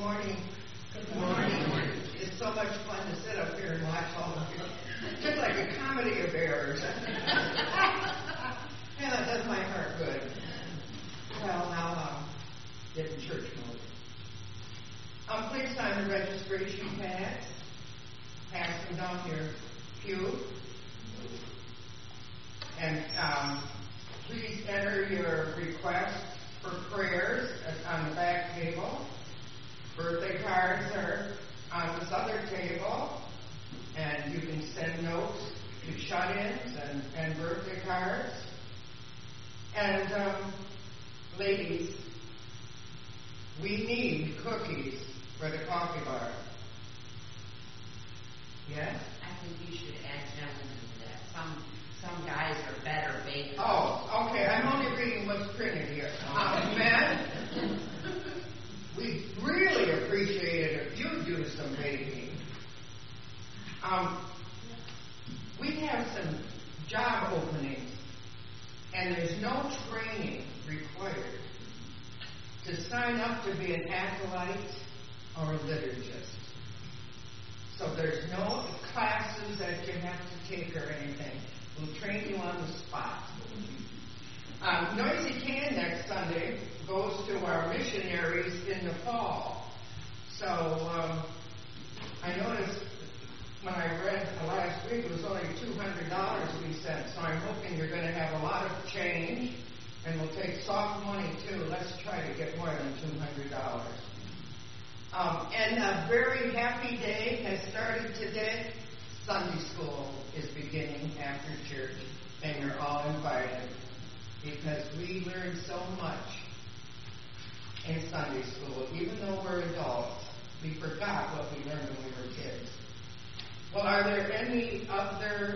morning. Good morning. It's so much fun to sit up here and watch all of you. It's just like a comedy of errors. Yeah, that does my heart good. Well, now get in church mode. Please sign the registration pads. Pass them down your pew. And please enter your request for prayers on the back table. Birthday cards are on this other table. And you can send notes to shut-ins and birthday cards. And ladies, we need cookies for the coffee bar. Yes? I think you should add gentlemen to that. Some guys are better bakers. Oh, okay. I'm only reading what's printed here. Men, we really appreciate it if you do some baking. We have some job openings, and there's no training required to sign up to be an acolyte or a liturgist. So there's no classes that you have to take or anything. We'll train you on the spot. Noisy Can next Sunday goes to our missionaries in the fall. So I noticed when I read last week it was only $200 we sent. So I'm hoping you're going to have a lot of change, and we'll take soft money too. Let's try to get more than $200. And a very happy day has started today. Sunday school is beginning after church, and you're all invited because we learn so much in Sunday school. Even though we're adults, we forgot what we learned when we were kids. Well, are there any other,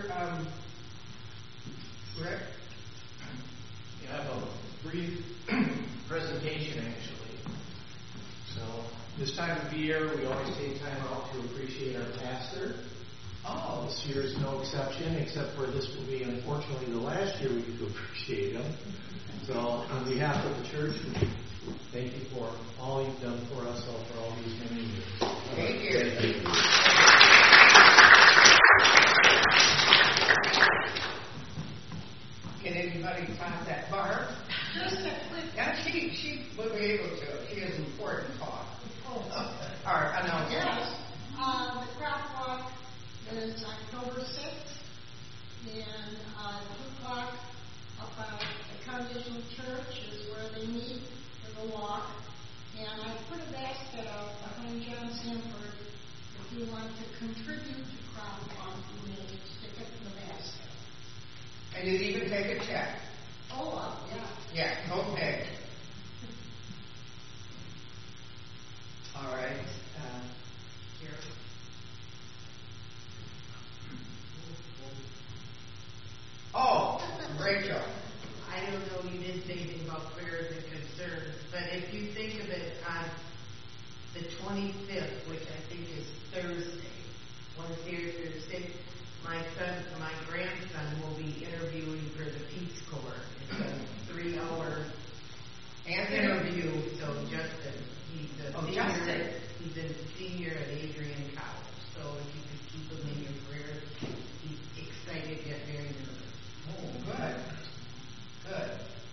Rick? You have a brief presentation, actually. So, this time of year, we always take time out to appreciate our pastor. Oh. This year is no exception, except for this will be, unfortunately, the last year we get to appreciate him. So, on behalf of the church, thank you for all you've done for us all for all these many years. Thank you. Can anybody top that bar? Yeah, she will be able to. She has important talk. Our announcement. Yes. The craft walk is October 6th, and 2 o'clock up at the Congregational Church is where they meet for the walk. And I put a basket out behind John Sanford. If you want to contribute to craft walk, you may stick it in the basket. And you'd even take a check. Oh, yeah. Yeah, go pay. All right. Here. Oh, Rachel. I don't know, you didn't say anything about prayers and concerns, but if you think of it on the 25th, which I think is Thursday, Wednesday or Thursday, my grandson will be interviewing for the Peace Corps. It's a 3-hour interview. So Justin, he's a senior. Justin. He's a senior at Adrian College. So if you could keep him in your prayers, he's excited yet very nervous. Oh, good. Good.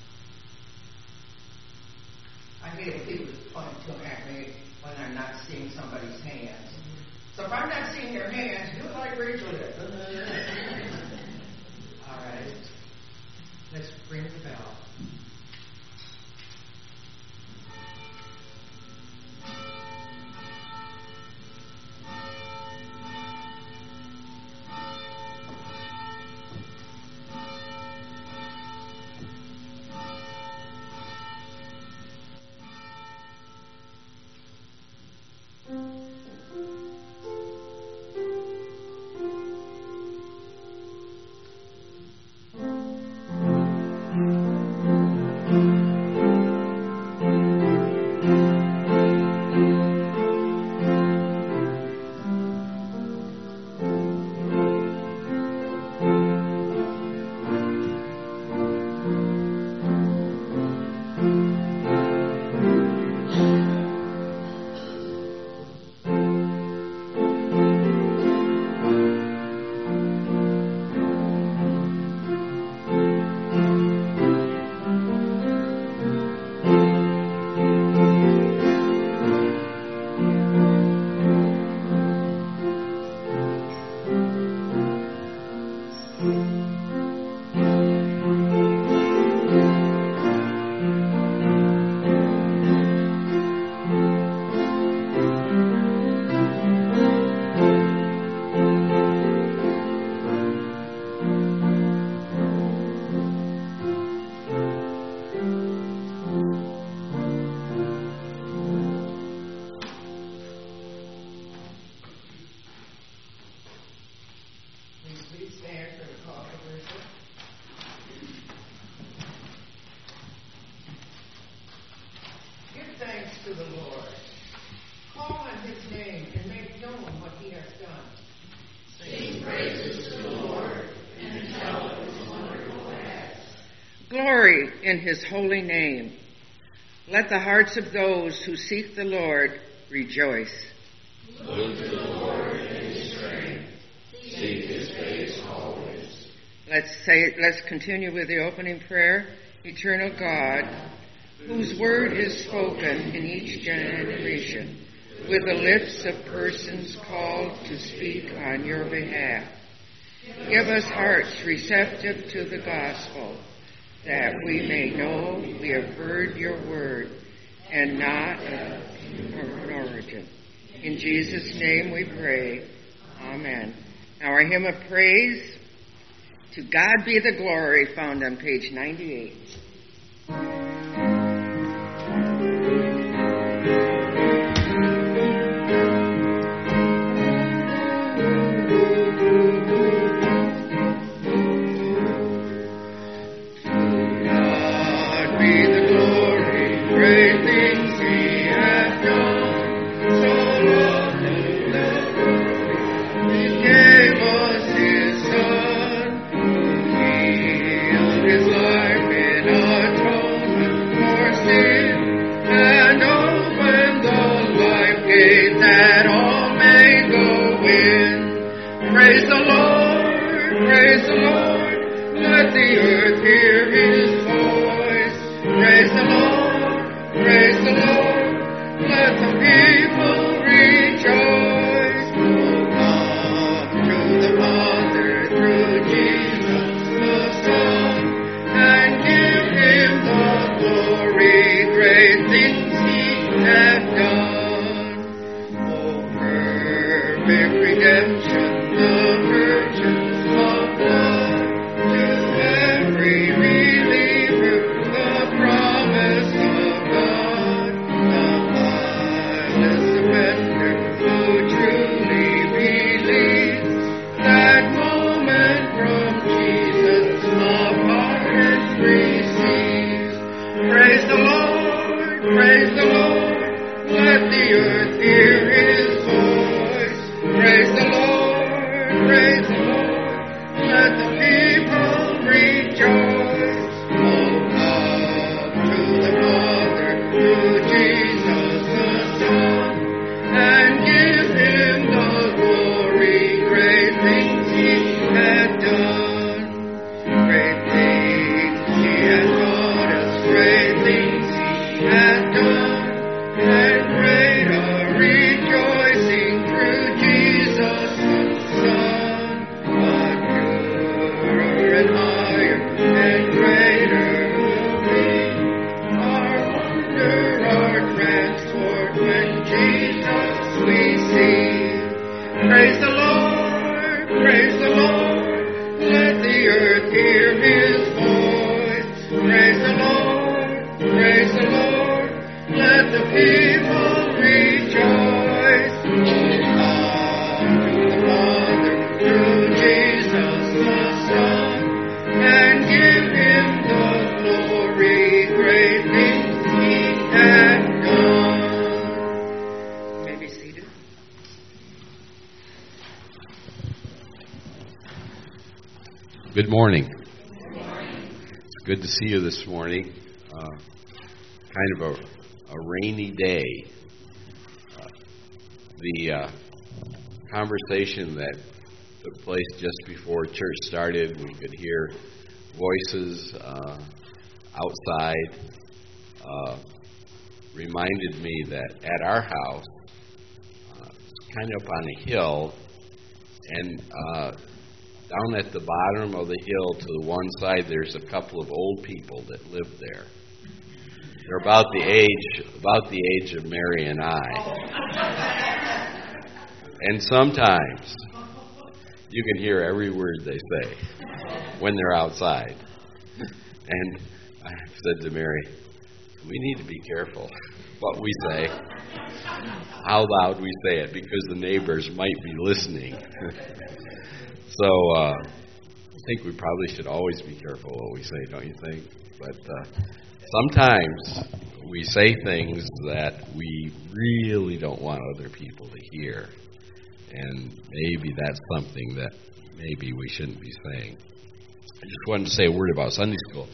I hate it when people point at me when I'm not seeing somebody's hands. So if I'm not seeing their hands, do it like Rachel did. All right. Let's ring the bell. to the Lord. Call on his name and make known what he has done. Sing praises to the Lord and tell of his wonderful acts. Glory in his holy name. Let the hearts of those who seek the Lord rejoice. Look to the Lord in his strength. Seek his face always. Let's continue with the opening prayer. Eternal God, whose word is spoken in each generation, with the lips of persons called to speak on your behalf. Give us hearts receptive to the gospel, that we may know we have heard your word and not of human origin. In Jesus' name we pray. Amen. Now our hymn of praise, To God Be the Glory, found on page 98. Good morning. It's good to see you this morning. Kind of a rainy day. The conversation that took place just before church started, we could hear voices outside. Reminded me that at our house, it's kind of up on a hill, and down at the bottom of the hill to the one side, there's a couple of old people that live there. They're about the age of Mary and I. And sometimes you can hear every word they say when they're outside. And I said to Mary, we need to be careful what we say, how loud we say it, because the neighbors might be listening. So I think we probably should always be careful what we say, don't you think? But sometimes we say things that we really don't want other people to hear. And maybe that's something that maybe we shouldn't be saying. I just wanted to say a word about Sunday school.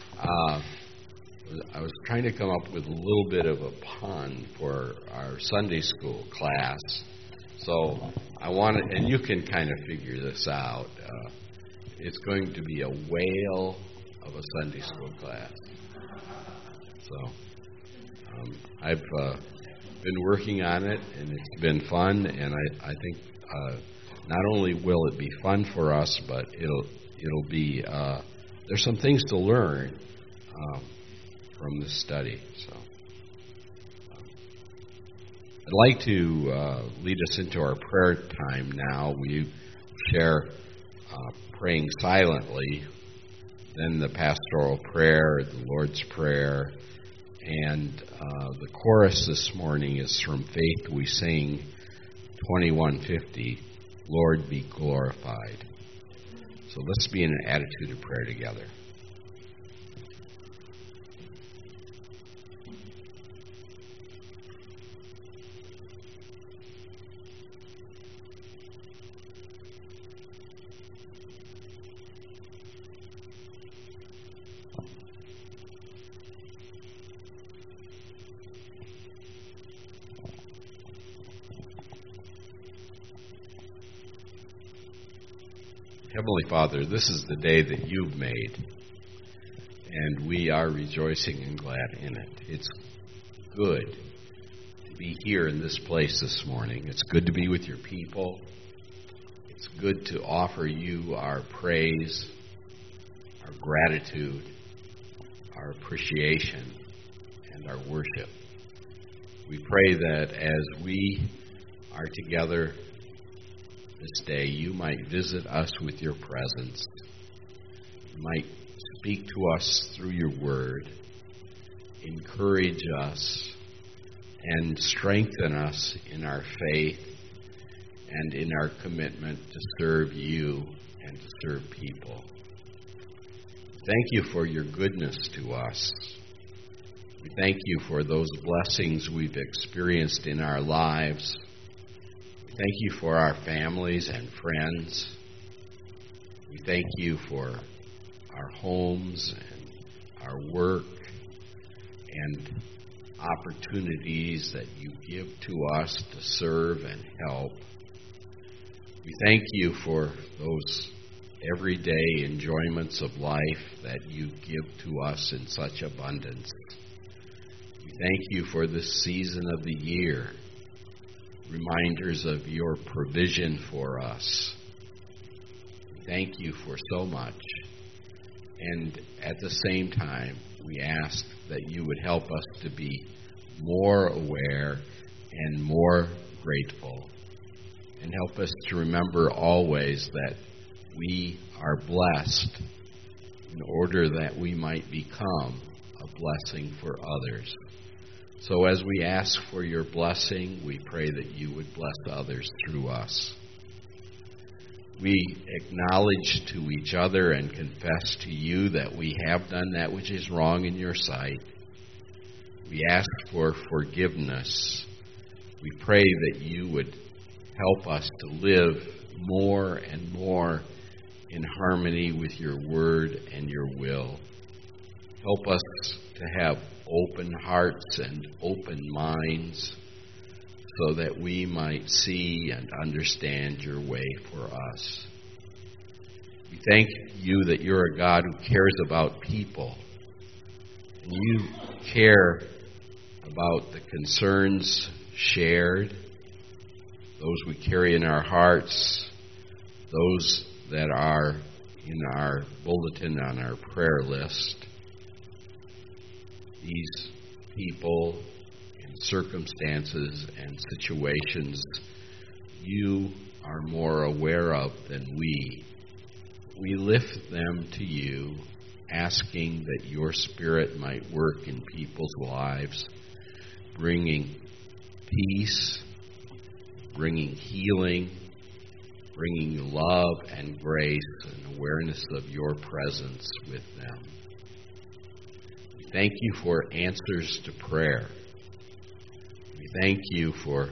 I was trying to come up with a little bit of a pun for our Sunday school class. So I wanted, and you can kind of figure this out. It's going to be a whale of a Sunday school class. So I've been working on it, and it's been fun. And I think not only will it be fun for us, but it'll be there's some things to learn from this study. So I'd like to lead us into our prayer time now. We share praying silently, then the pastoral prayer, the Lord's Prayer, and the chorus this morning is from Faith We Sing 2150, Lord Be Glorified. So let's be in an attitude of prayer together. Heavenly Father, this is the day that you've made, and we are rejoicing and glad in it. It's good to be here in this place this morning. It's good to be with your people. It's good to offer you our praise, our gratitude, our appreciation, and our worship. We pray that as we are together this day, you might visit us with your presence. You might speak to us through your word, encourage us, and strengthen us in our faith and in our commitment to serve you and to serve people. Thank you for your goodness to us. We thank you for those blessings we've experienced in our lives. Thank you for our families and friends. We thank you for our homes and our work and opportunities that you give to us to serve and help. We thank you for those everyday enjoyments of life that you give to us in such abundance. We thank you for this season of the year, reminders of your provision for us. Thank you for so much. And at the same time, we ask that you would help us to be more aware and more grateful. And help us to remember always that we are blessed in order that we might become a blessing for others. So as we ask for your blessing, we pray that you would bless others through us. We acknowledge to each other and confess to you that we have done that which is wrong in your sight. We ask for forgiveness. We pray that you would help us to live more and more in harmony with your word and your will. Help us to have open hearts and open minds so that we might see and understand your way for us. We thank you that you're a God who cares about people. And you care about the concerns shared, those we carry in our hearts, those that are in our bulletin on our prayer list. These people and circumstances and situations you are more aware of than we. We lift them to you, asking that your Spirit might work in people's lives, bringing peace, bringing healing, bringing love and grace and awareness of your presence with them. thank you for answers to prayer. We thank you for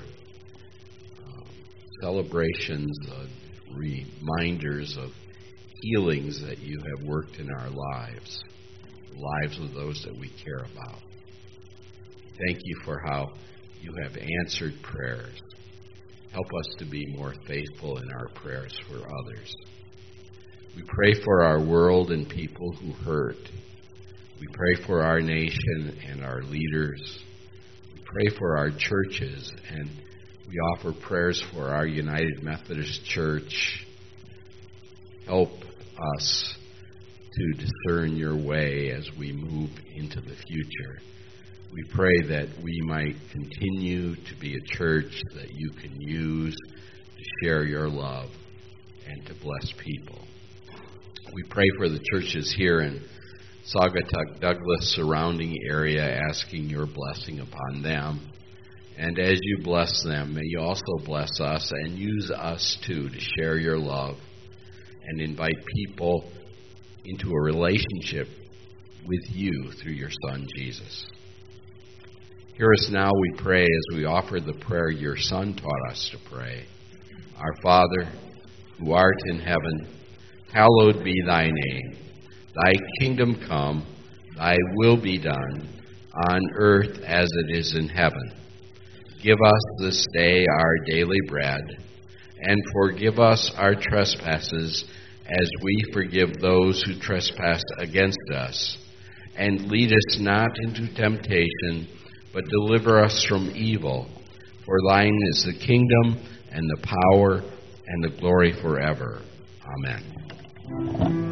celebrations, reminders of healings that you have worked in our lives, the lives of those that we care about. Thank you for how you have answered prayers. Help us to be more faithful in our prayers for others. We pray for our world and people who hurt. We pray for our nation and our leaders. We pray for our churches, and we offer prayers for our United Methodist Church. Help us to discern your way as we move into the future. We pray that we might continue to be a church that you can use to share your love and to bless people. We pray for the churches here in Saugatuck, Douglas, surrounding area, asking your blessing upon them. And as you bless them, may you also bless us and use us too to share your love and invite people into a relationship with you through your Son, Jesus. Hear us now, we pray, as we offer the prayer your Son taught us to pray. Our Father, who art in heaven, hallowed be thy name. Thy kingdom come, thy will be done, on earth as it is in heaven. Give us this day our daily bread, and forgive us our trespasses as we forgive those who trespass against us. And lead us not into temptation, but deliver us from evil. For thine is the kingdom, and the power, and the glory forever. Amen.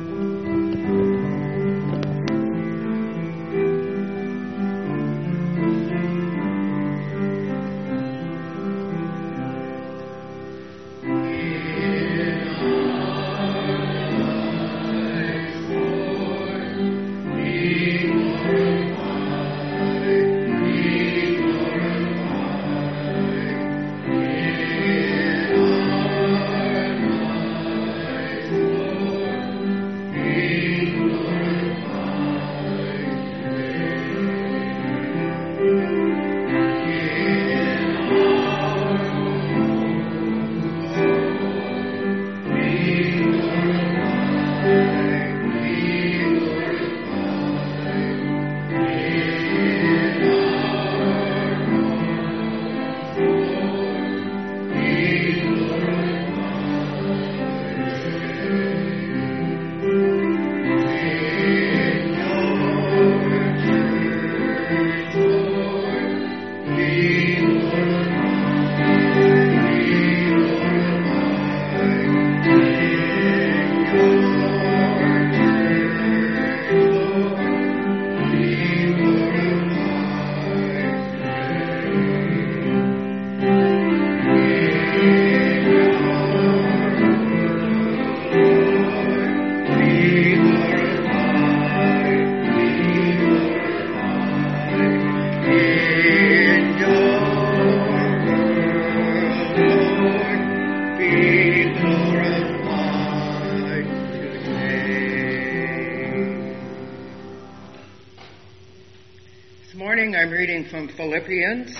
I'm reading from Philippians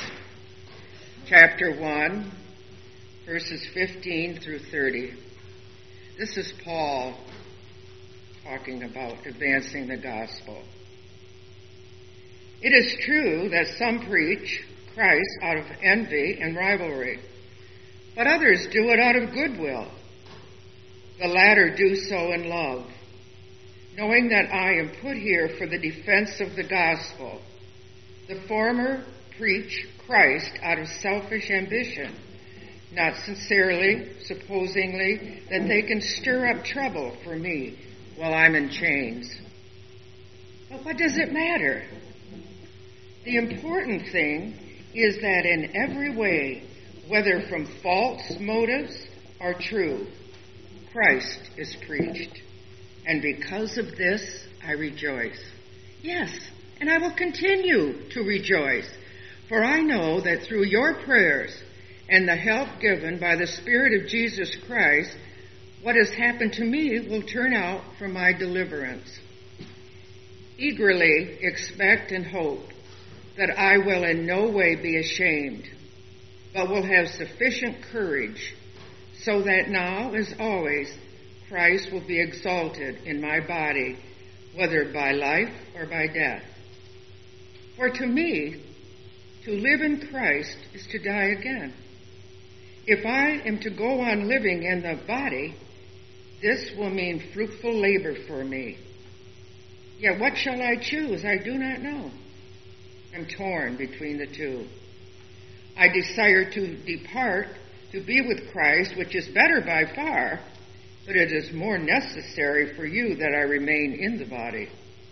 chapter 1, verses 15 through 30. This is Paul talking about advancing the gospel. It is true that some preach Christ out of envy and rivalry, but others do it out of goodwill. The latter do so in love, knowing that I am put here for the defense of the gospel. The former preach Christ out of selfish ambition, not sincerely, supposingly that they can stir up trouble for me while I'm in chains. But what does it matter? The important thing is that in every way, whether from false motives or true, Christ is preached. And because of this, I rejoice. Yes, and I will continue to rejoice, for I know that through your prayers and the help given by the Spirit of Jesus Christ, what has happened to me will turn out for my deliverance. eagerly expect and hope that I will in no way be ashamed, but will have sufficient courage, so that now, as always, Christ will be exalted in my body, whether by life or by death. For to me, to live in Christ is to die again. If I am to go on living in the body, this will mean fruitful labor for me. Yet what shall I choose? I do not know. I'm torn between the two. I desire to depart, to be with Christ, which is better by far, but it is more necessary for you that I remain in the body.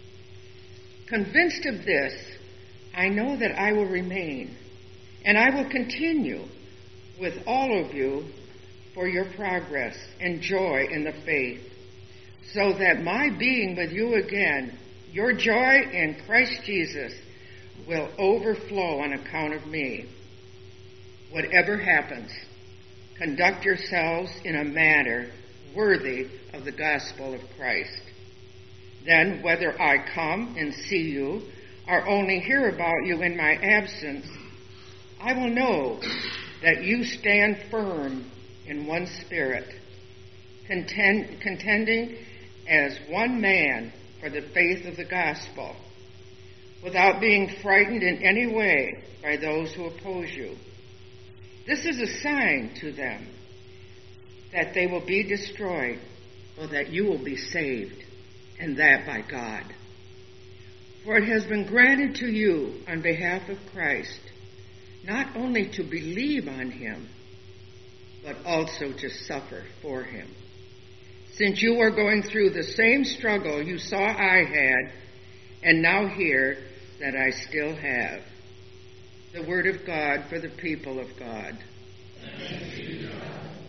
Convinced of this, I know that I will remain, and I will continue with all of you for your progress and joy in the faith, so that my being with you again, your joy in Christ Jesus, will overflow on account of me. Whatever happens, conduct yourselves in a manner worthy of the gospel of Christ. Then, whether I come and see you or only hear about you in my absence, I will know that you stand firm in one spirit, contending as one man for the faith of the gospel, without being frightened in any way by those who oppose you. This is a sign to them that they will be destroyed, but that you will be saved, and that by God. For it has been granted to you on behalf of Christ, not only to believe on him, but also to suffer for him. Since you are going through the same struggle you saw I had, and now hear that I still have. The word of God for the people of God. Thanks be to God.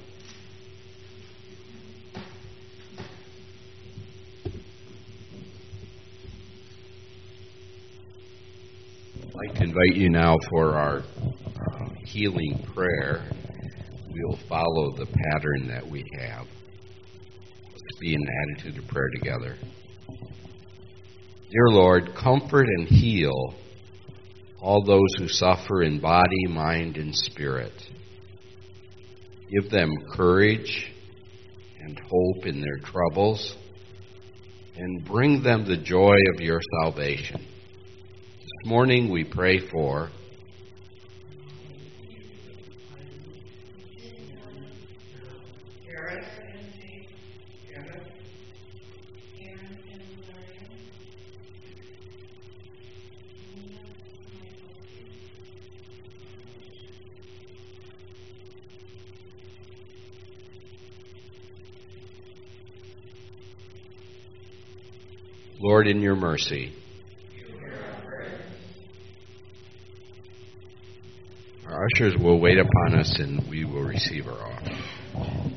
I'd like to invite you now for our healing prayer. We'll follow the pattern that we have. Let's be in an attitude of prayer together. Dear Lord, comfort and heal all those who suffer in body, mind, and spirit. Give them courage and hope in their troubles, and bring them the joy of your salvation. This morning we pray for Lord, in your mercy. Our ushers will wait upon us and we will receive our offering.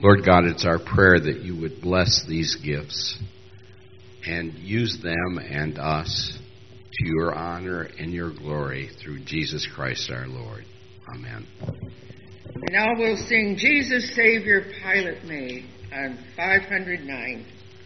Lord God, it's our prayer that you would bless these gifts and use them and us to your honor and your glory through Jesus Christ our Lord. Amen. And now we'll sing Jesus Savior Pilot Made on 509.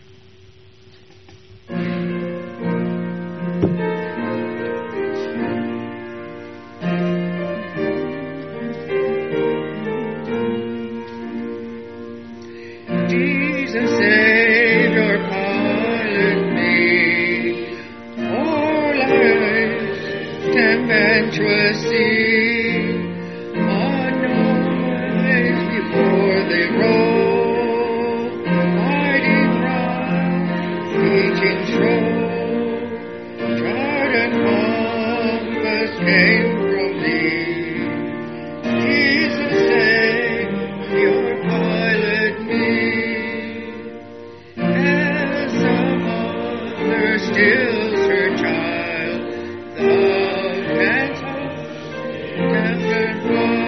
Jesus Savior Pilot Made, all lives tempestuously. Before they roll, mighty round, reaching shore, tried and compass came from thee. Jesus Savior, pilot me, as a mother stills her child, thou canst hold tempest wild.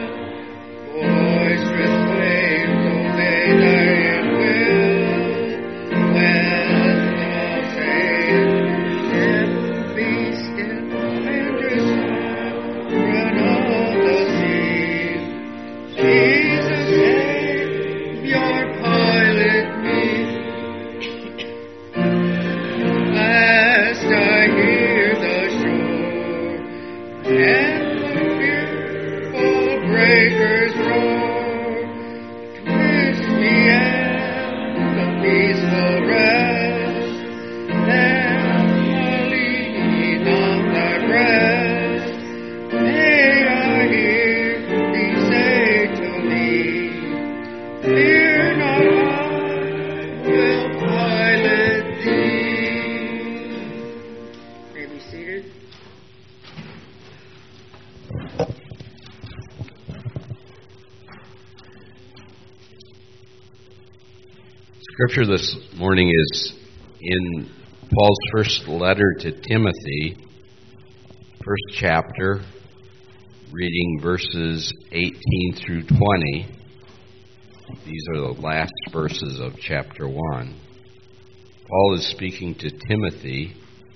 Scripture this morning is in Paul's first letter to Timothy, first chapter, reading verses 18 through 20. These are the last verses of chapter 1. Paul is speaking to Timothy,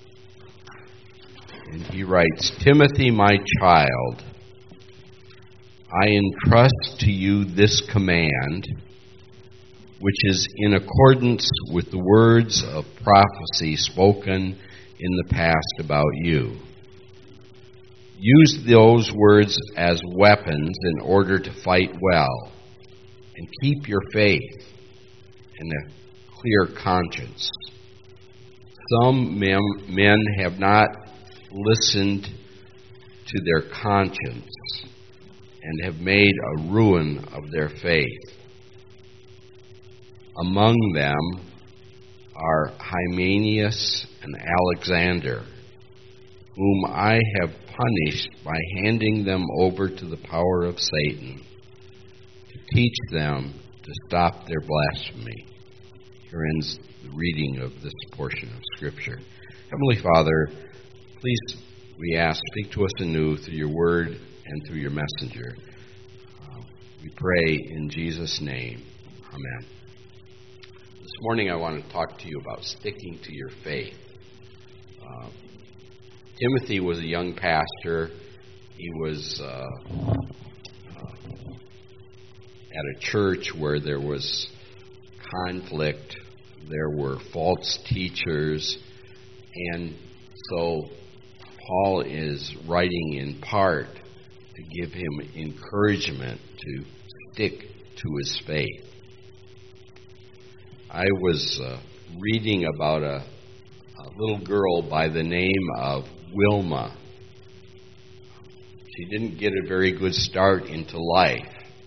and he writes, "Timothy, my child, I entrust to you this command, which is in accordance with the words of prophecy spoken in the past about you. Use those words as weapons in order to fight well, and keep your faith and a clear conscience. Some men have not listened to their conscience and have made a ruin of their faith. Among them are Hymenaeus and Alexander, whom I have punished by handing them over to the power of Satan, to teach them to stop their blasphemy." Here ends the reading of this portion of Scripture. Heavenly Father, please, we ask, speak to us anew through your word and through your messenger. We pray in Jesus' name. Amen. This morning I want to talk to you about sticking to your faith. Timothy was a young pastor. He was at a church where there was conflict. There were false teachers. And so Paul is writing in part to give him encouragement to stick to his faith. I was reading about a little girl by the name of Wilma. She didn't get a very good start into life.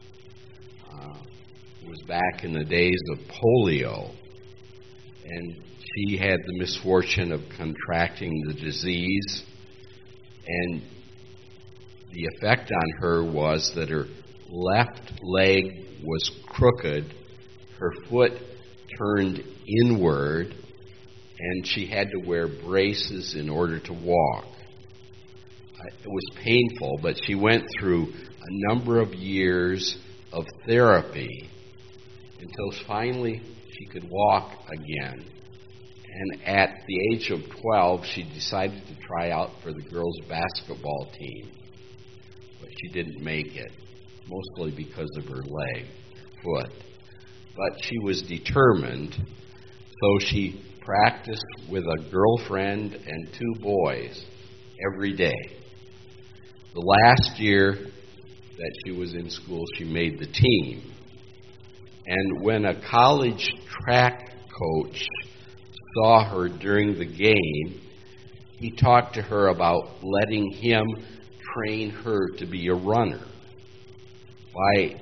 It was back in the days of polio, and she had the misfortune of contracting the disease, and the effect on her was that her left leg was crooked, her foot turned inward, and she had to wear braces in order to walk. It was painful, but she went through a number of years of therapy, until finally she could walk again. And at the age of 12, she decided to try out for the girls' basketball team. But she didn't make it, mostly because of her foot. But she was determined, so she practiced with a girlfriend and 2 boys every day. The last year that she was in school, she made the team. And when a college track coach saw her during the game, he talked to her about letting him train her to be a runner. By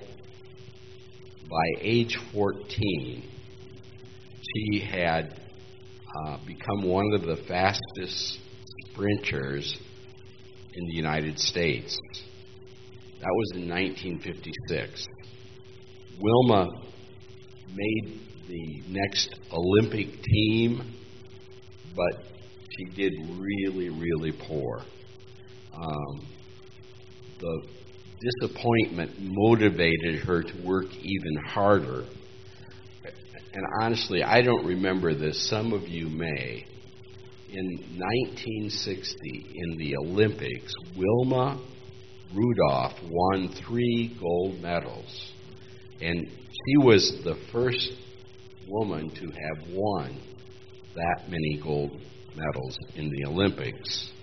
age 14, she had become one of the fastest sprinters in the United States. That was in 1956. Wilma made the next Olympic team, but she did really, really poor. The disappointment motivated her to work even harder. And honestly, I don't remember this. Some of you may. In 1960, in the Olympics, Wilma Rudolph won 3 gold medals. And she was the first woman to have won that many gold medals in the Olympics.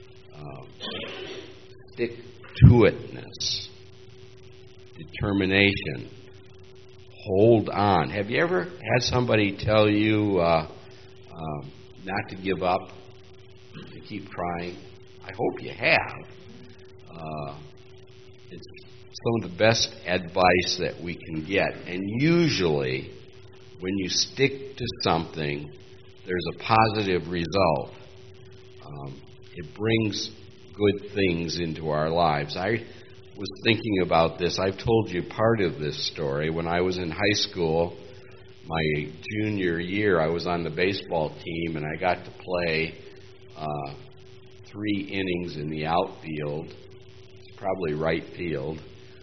Stick-to-itness, determination, hold on. Have you ever had somebody tell you not to give up, to keep trying? I hope you have. It's some of the best advice that we can get. And usually, when you stick to something, there's a positive result. It brings good things into our lives. I was thinking about this. I've told you part of this story. When I was in high school, my junior year, I was on the baseball team, and I got to play 3 innings in the outfield. It's probably right field.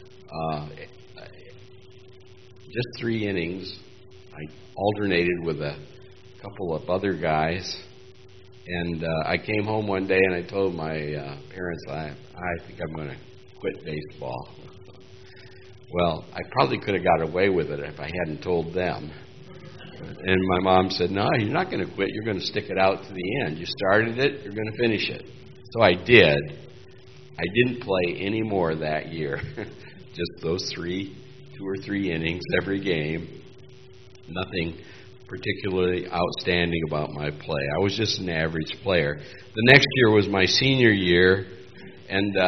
Just 3 innings. I alternated with a couple of other guys. And I came home one day and I told my parents, I think I'm going to quit baseball. Well, I probably could have got away with it if I hadn't told them. And my mom said, no, you're not going to quit. You're going to stick it out to the end. You started it, you're going to finish it. So I did. I didn't play any more that year. Just those 2 or 3 innings every game. Nothing particularly outstanding about my play. I was just an average player. The next year was my senior year, and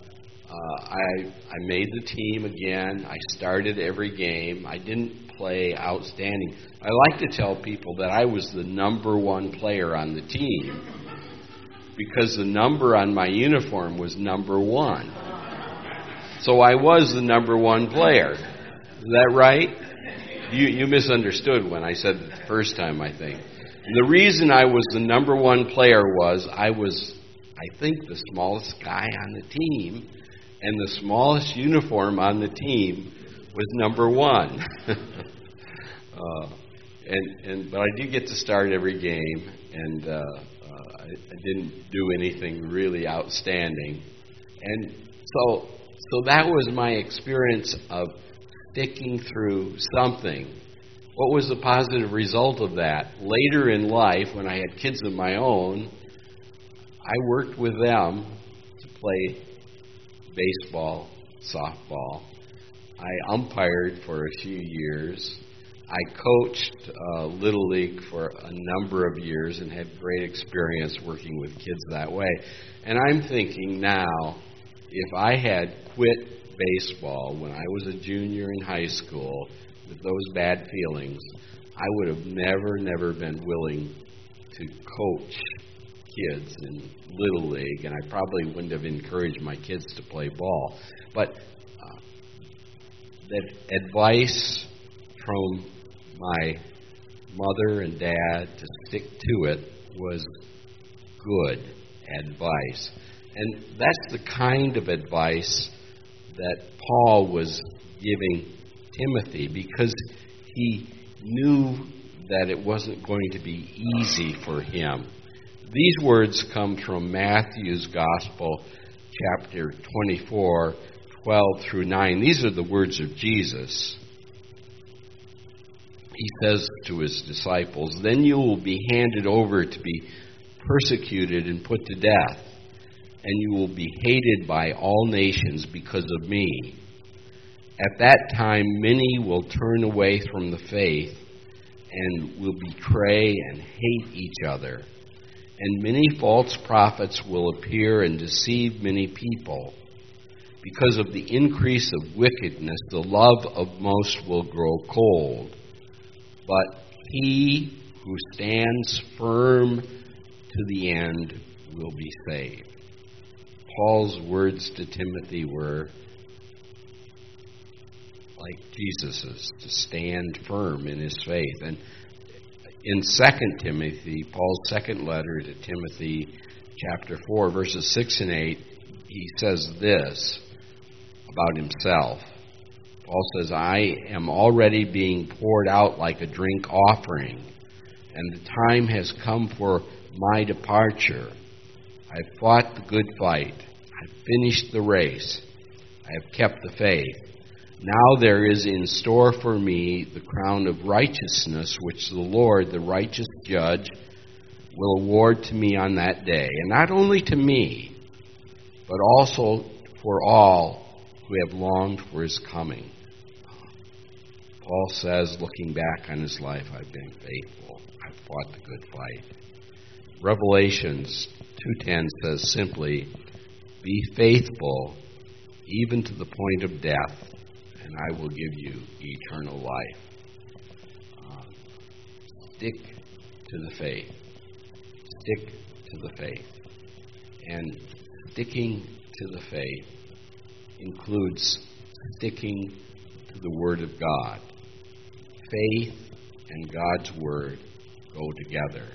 I made the team again. I started every game. I didn't play outstanding. I like to tell people that I was the number 1 player on the team because the number on my uniform was number 1. So I was the number 1 player. Is that right? You misunderstood when I said it the first time, I think. The reason I was the number 1 player was I was, I think, the smallest guy on the team, and the smallest uniform on the team was number 1. But I did get to start every game, and I didn't do anything really outstanding. And so that was my experience of sticking through something. What was the positive result of that? Later in life, when I had kids of my own, I worked with them to play baseball, softball. I umpired for a few years. I coached Little League for a number of years and had great experience working with kids that way. And I'm thinking now, if I had quit baseball when I was a junior in high school with those bad feelings, I would have never been willing to coach kids in Little League, and I probably wouldn't have encouraged my kids to play ball. But that advice from my mother and dad to stick to it was good advice. And that's the kind of advice that Paul was giving Timothy, because he knew that it wasn't going to be easy for him. These words come from Matthew's Gospel, chapter 24, 12 through 9. These are the words of Jesus. He says to his disciples, "Then you will be handed over to be persecuted and put to death, and you will be hated by all nations because of me. At that time, many will turn away from the faith and will betray and hate each other. And many false prophets will appear and deceive many people. Because of the increase of wickedness, the love of most will grow cold. But he who stands firm to the end will be saved." Paul's words to Timothy were like Jesus's, to stand firm in his faith. And in 2 Timothy, Paul's second letter to Timothy, chapter 4, verses 6 and 8, he says this about himself. Paul says, "I am already being poured out like a drink offering, and the time has come for my departure. I've fought the good fight. I've finished the race. I have kept the faith. Now there is in store for me the crown of righteousness, which the Lord, the righteous judge, will award to me on that day. And not only to me, but also for all who have longed for his coming." Paul says, looking back on his life, I've been faithful. I've fought the good fight. Revelations 2:10 says simply, "Be faithful even to the point of death, and I will give you eternal life." Stick to the faith. Stick to the faith. And sticking to the faith includes sticking to the Word of God. Faith and God's Word go together.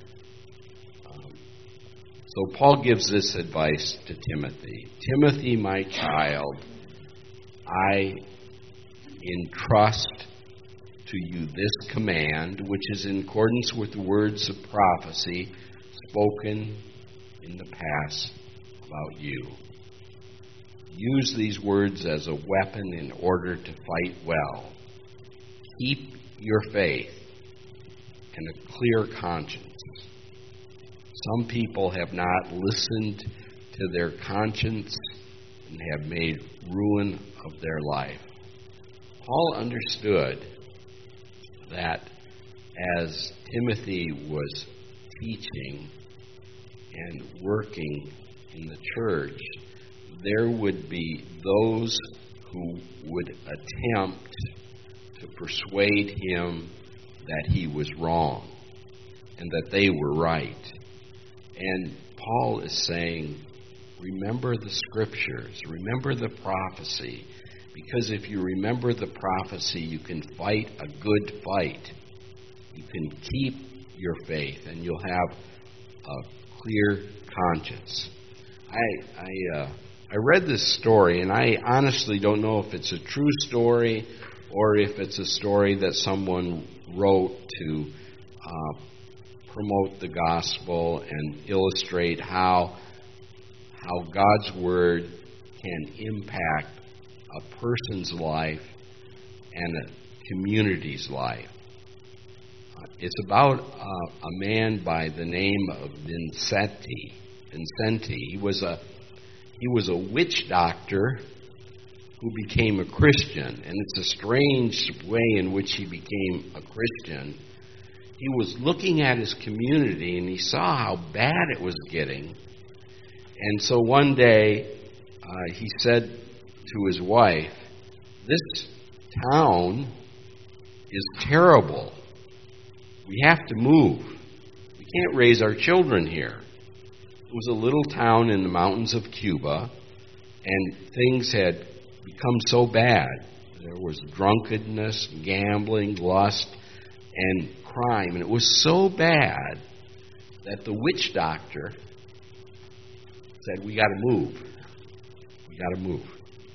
So Paul gives this advice to Timothy. "Timothy, my child, I entrust to you this command, which is in accordance with the words of prophecy spoken in the past about you. Use these words as a weapon in order to fight well. Keep your faith and a clear conscience. Some people have not listened to their conscience and have made ruin of their life." Paul understood that as Timothy was teaching and working in the church, there would be those who would attempt to persuade him that he was wrong and that they were right. And Paul is saying, remember the scriptures, remember the prophecy, because if you remember the prophecy, you can fight a good fight. You can keep your faith, and you'll have a clear conscience. I read this story, and I honestly don't know if it's a true story or if it's a story that someone wrote to promote the gospel and illustrate how God's Word can impact a person's life and a community's life. It's about a man by the name of Vincenti. He was a witch doctor who became a Christian, and it's a strange way in which he became a Christian. He was looking at his community, and he saw how bad it was getting. And so one day, he said to his wife, "This town is terrible. We have to move. We can't raise our children here." It was a little town in the mountains of Cuba, and things had become so bad. There was drunkenness, gambling, lust, and crime. And it was so bad that the witch doctor said, "We got to move. We got to move."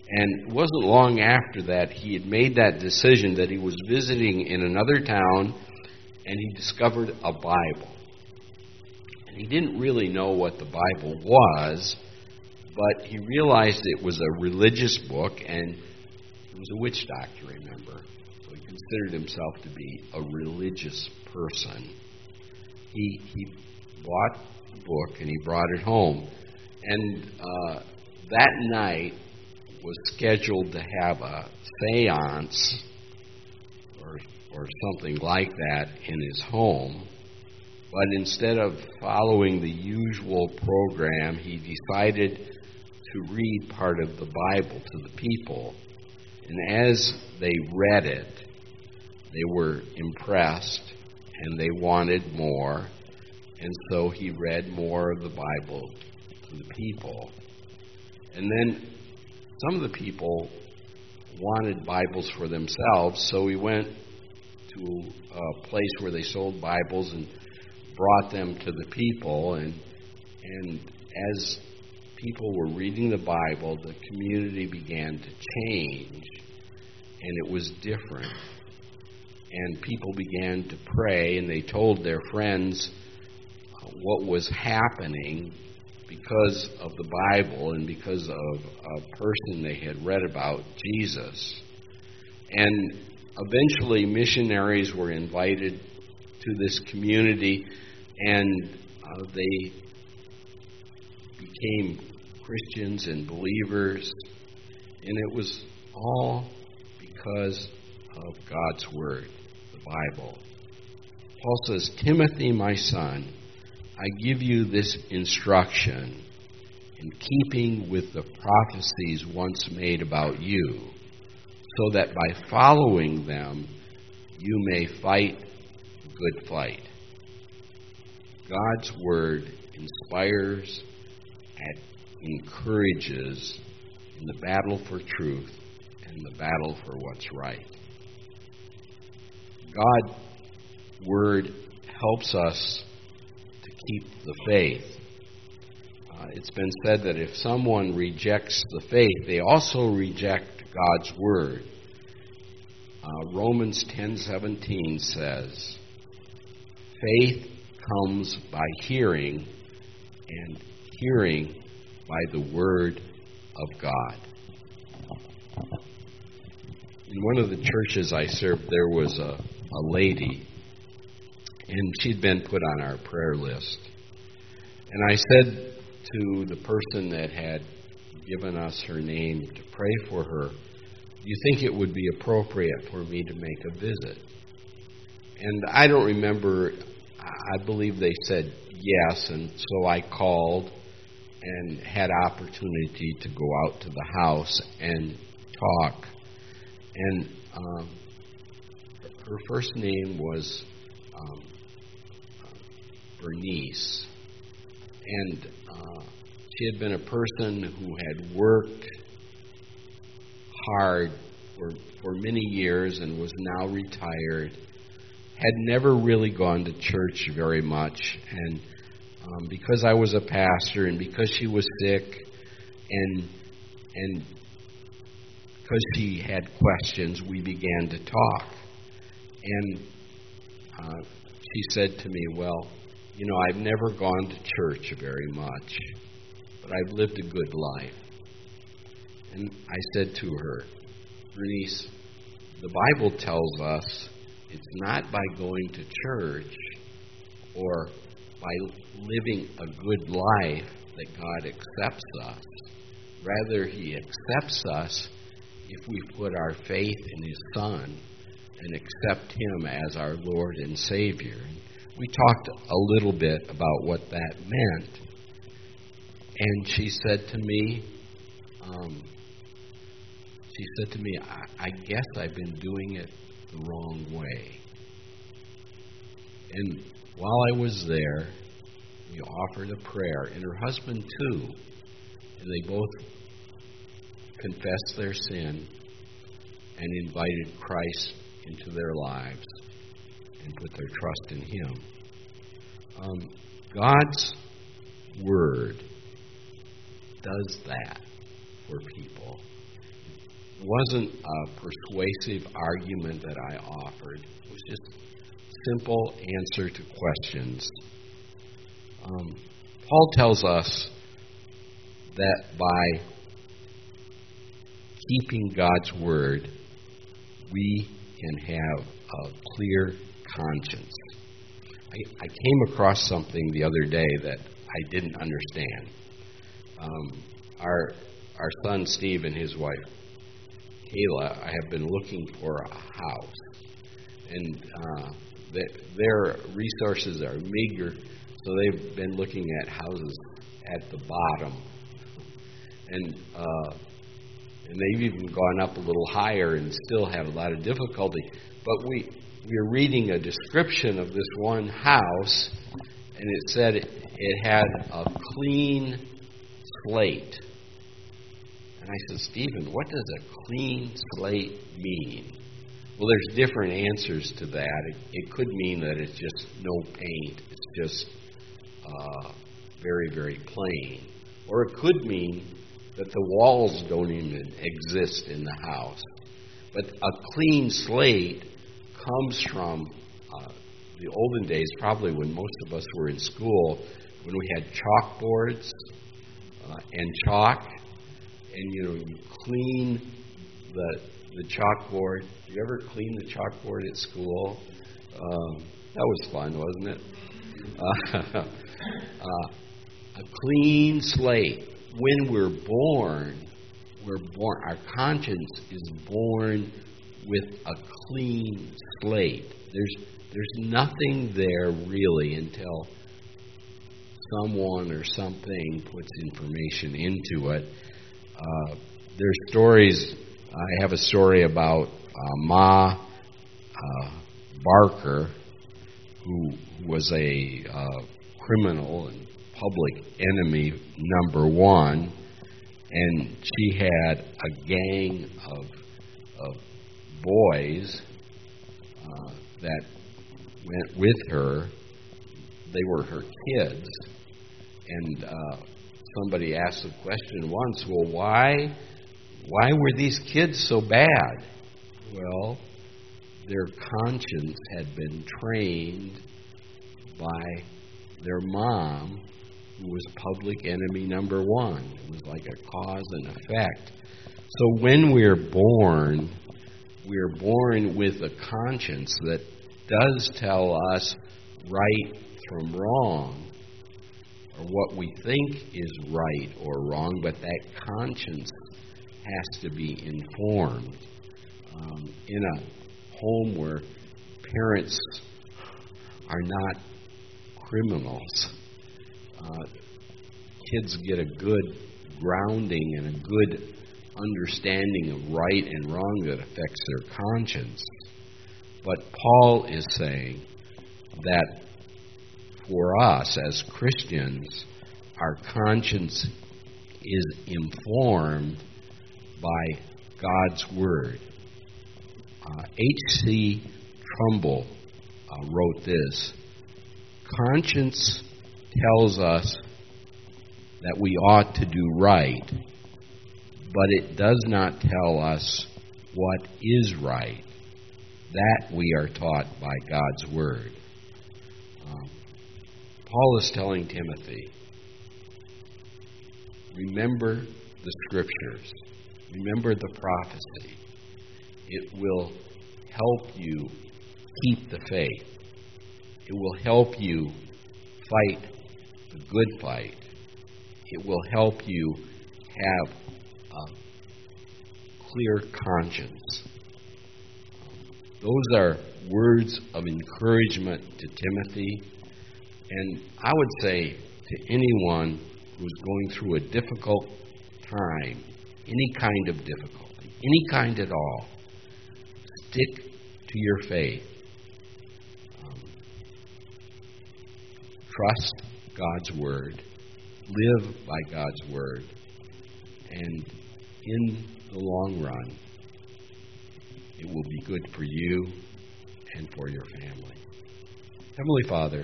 And it wasn't long after that he had made that decision that he was visiting in another town, and he discovered a Bible. And he didn't really know what the Bible was, but he realized it was a religious book, and he was a witch doctor, remember? So he considered himself to be a religious person. He bought the book, and he brought it home. And that night was scheduled to have a seance or something like that in his home. But instead of following the usual program, he decided to read part of the Bible to the people. And as they read it, they were impressed and they wanted more. And so he read more of the Bible to the people. And then some of the people wanted Bibles for themselves, so he went to a place where they sold Bibles and brought them to the people. And as people were reading the Bible, the community began to change, and it was different. And people began to pray, and they told their friends what was happening because of the Bible and because of a person they had read about, Jesus. And eventually missionaries were invited to this community, and they became Christians and believers, and it was all because of God's Word, the Bible. Paul says, Timothy, my son, I give you this instruction in keeping with the prophecies once made about you, so that by following them you may fight a good fight. God's Word inspires and encourages in the battle for truth and the battle for what's right. God's Word helps us to keep the faith. It's been said that if someone rejects the faith, they also reject God's Word. Romans 10:17 says, faith comes by hearing, and hearing by the Word of God. In one of the churches I served, there was a lady, and she'd been put on our prayer list. And I said to the person that had given us her name to pray for her, do you think it would be appropriate for me to make a visit? And I don't remember, I believe they said yes, and so I called and had opportunity to go out to the house and talk. And her first name was Bernice. And she had been a person who had worked hard for many years and was now retired, had never really gone to church very much. And because I was a pastor and because she was sick and because she had questions, we began to talk. And she said to me, well, you know, I've never gone to church very much, but I've lived a good life. And I said to her, Bernice, the Bible tells us it's not by going to church or by living a good life that God accepts us. Rather, He accepts us if we put our faith in His Son and accept Him as our Lord and Savior. We talked a little bit about what that meant. And she said to me, I guess I've been doing it the wrong way. And while I was there, we offered a prayer, and her husband too. And they both confessed their sin and invited Christ into their lives and put their trust in Him. God's Word does that for people. wasn't a persuasive argument that I offered. It was just simple answer to questions. Paul tells us that by keeping God's word, we can have a clear conscience. I came across something the other day that I didn't understand. Our son Steve and his wife Kayla, I have been looking for a house, and their resources are meager, so they've been looking at houses at the bottom, and they've even gone up a little higher and still have a lot of difficulty. But we're reading a description of this one house, and it said it had a clean slate. And I said, Stephen, what does a clean slate mean? Well, there's different answers to that. It could mean that it's just no paint. It's just very, very plain. Or it could mean that the walls don't even exist in the house. But a clean slate comes from the olden days, probably when most of us were in school, when we had chalkboards and chalk, and you clean the chalkboard. You ever clean the chalkboard at school? That was fun, wasn't it? A clean slate. When we're born, our conscience is born with a clean slate. There's nothing there really until someone or something puts information into it. There's stories. I have a story about Ma Barker, who was a criminal and public enemy number one, and she had a gang of boys that went with her. They were her kids, and somebody asked the question once, well, why were these kids so bad? Well, their conscience had been trained by their mom, who was public enemy number one. It was like a cause and effect. So when we're born with a conscience that does tell us right from wrong, or what we think is right or wrong, but that conscience has to be informed. In a home where parents are not criminals, kids get a good grounding and a good understanding of right and wrong that affects their conscience. But Paul is saying that for us as Christians, our conscience is informed by God's Word. H.C. Trumbull wrote this: conscience tells us that we ought to do right, but it does not tell us what is right. That we are taught by God's Word. Paul is telling Timothy, remember the Scriptures. Remember the prophecy. It will help you keep the faith. It will help you fight the good fight. It will help you have a clear conscience. Those are words of encouragement to Timothy. And I would say to anyone who's going through a difficult time, any kind of difficulty, any kind at all, stick to your faith. Trust God's Word. Live by God's Word. And in the long run, it will be good for you and for your family. Heavenly Father,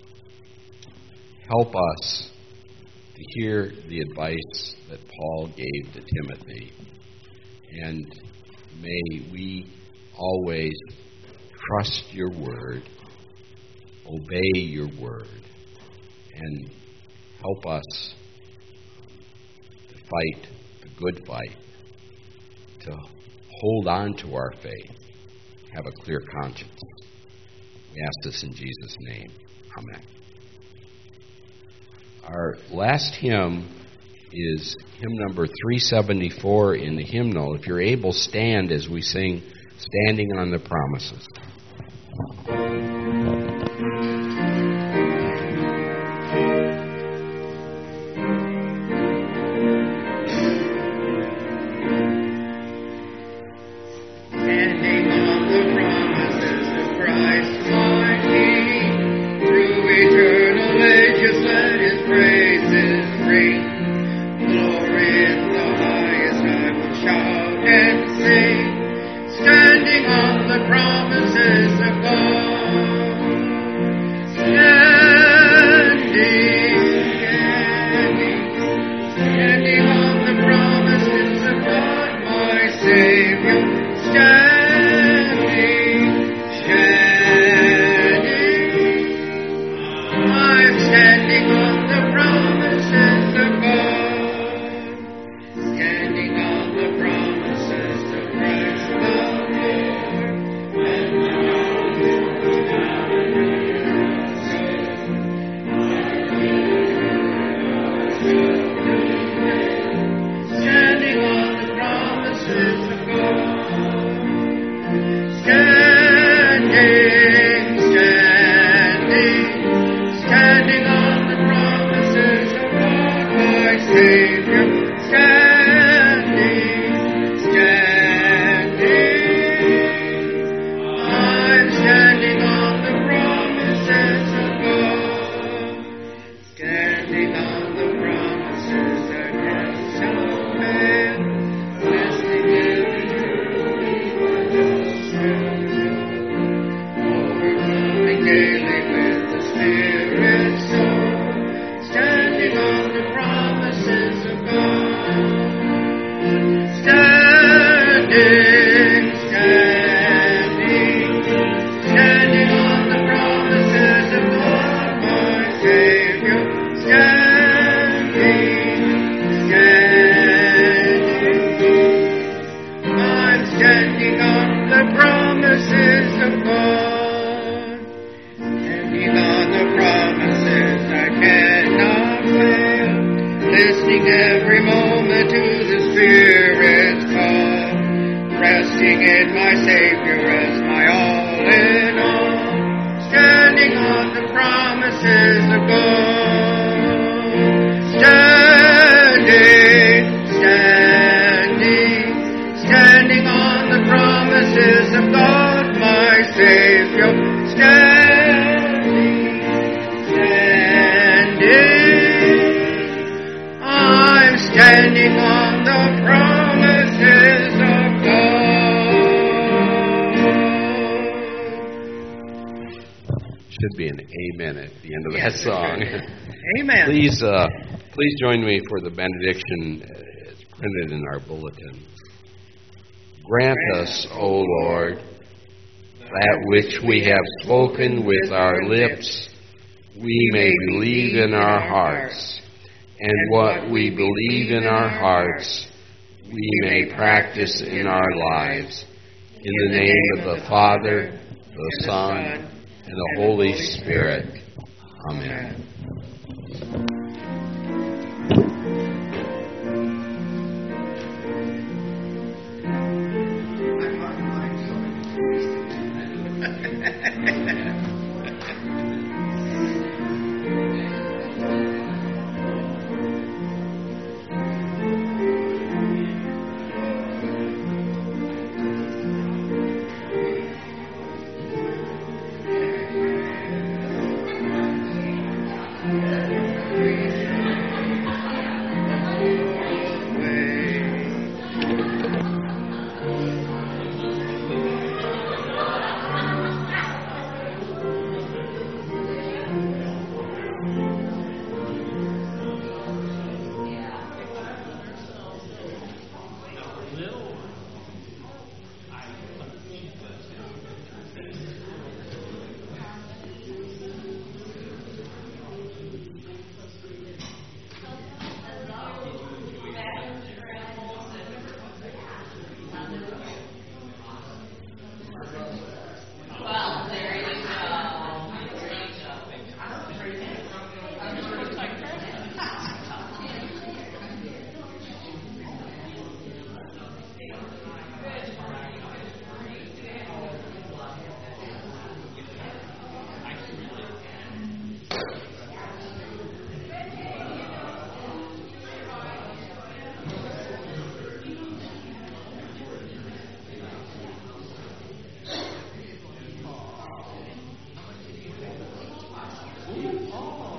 help us to hear the advice that Paul gave to Timothy. And may we always trust your word, obey your word, and help us to fight the good fight, to hold on to our faith, have a clear conscience. We ask this in Jesus' name. Amen. Our last hymn is hymn number 374 in the hymnal. If you're able, stand as we sing Standing on the Promises. Please join me for the benediction. It's printed in our bulletin. Grant us, O Lord, that which we have spoken with our lips, we may believe in our hearts, and what we believe in our hearts, we may practice in our lives. In the name of the Father, the Son, and the Holy Spirit. Amen. Oh.